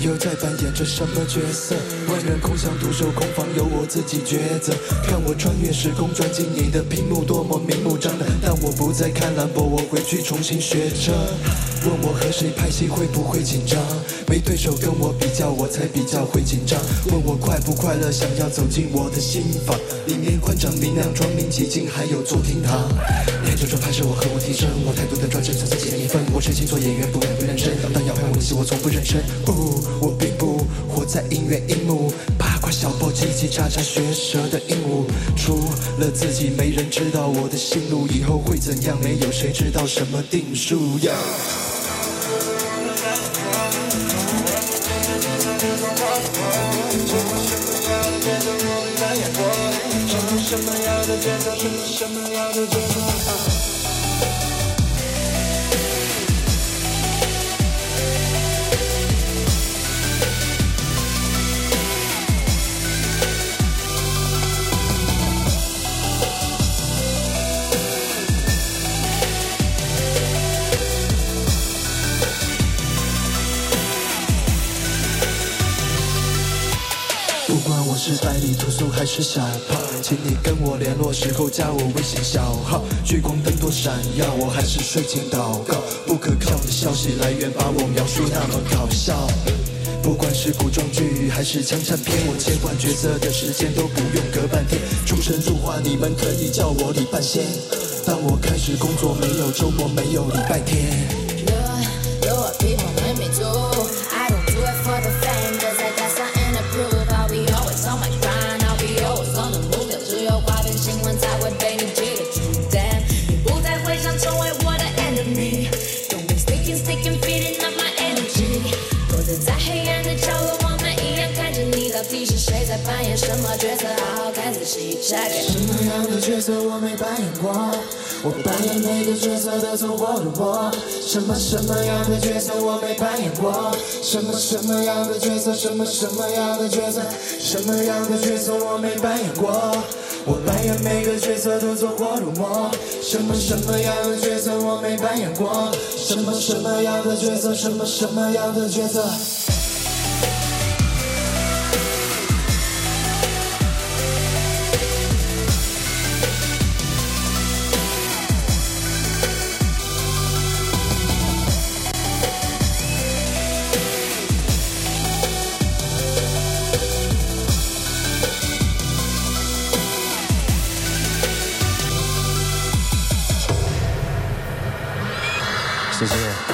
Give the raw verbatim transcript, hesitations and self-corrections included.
又在扮演着什么角色？万人空巷，独守空房，由我自己抉择。看我穿越时空，钻进你的屏幕，多么明目张胆。但我不再看兰博，我回去重新学车。问我和谁拍戏会不会紧张？没对手跟我比较，我才比较会紧张。问我快不快乐，想要走进我的心房，里面宽敞明亮，窗明几净，还有做厅堂。眼睁睁拍摄我和我提升，我态度的转正，从此减一分。我真心做演员，不敢不认真，但要拍我的戏，我从不认真。不，我并不活在音乐荧幕，八卦小报叽叽喳喳，学舌的鹦鹉。除了自己，没人知道我的心路，以后会怎样，没有谁知道什么定数呀。什么样的节奏，什么什么样的节奏啊。不管我是百里屠苏还是小胖，请你跟我联络时候加我微信小号。聚光灯多闪耀，我还是睡前祷告。不可靠的消息来源把我描述那么搞笑。不管是古装剧还是枪战片，我切换角色的时间都不用隔半天。出神入化，你们可以叫我李半仙。当我开始工作，没有周末，没有礼拜天。 是谁在扮演什么角色？好好看仔细查看。 什么样的角色我没扮演过？我扮演每个角色都走过的我。什么什么样的角色我没扮演过？什么什么样的角色？什么什么样的角色？什么样的角色我没扮演过？我扮演每个角色都走过的我。什么什么样的角色我没扮演过？什么什么样的角色？什么什么样的角色？ 谢谢。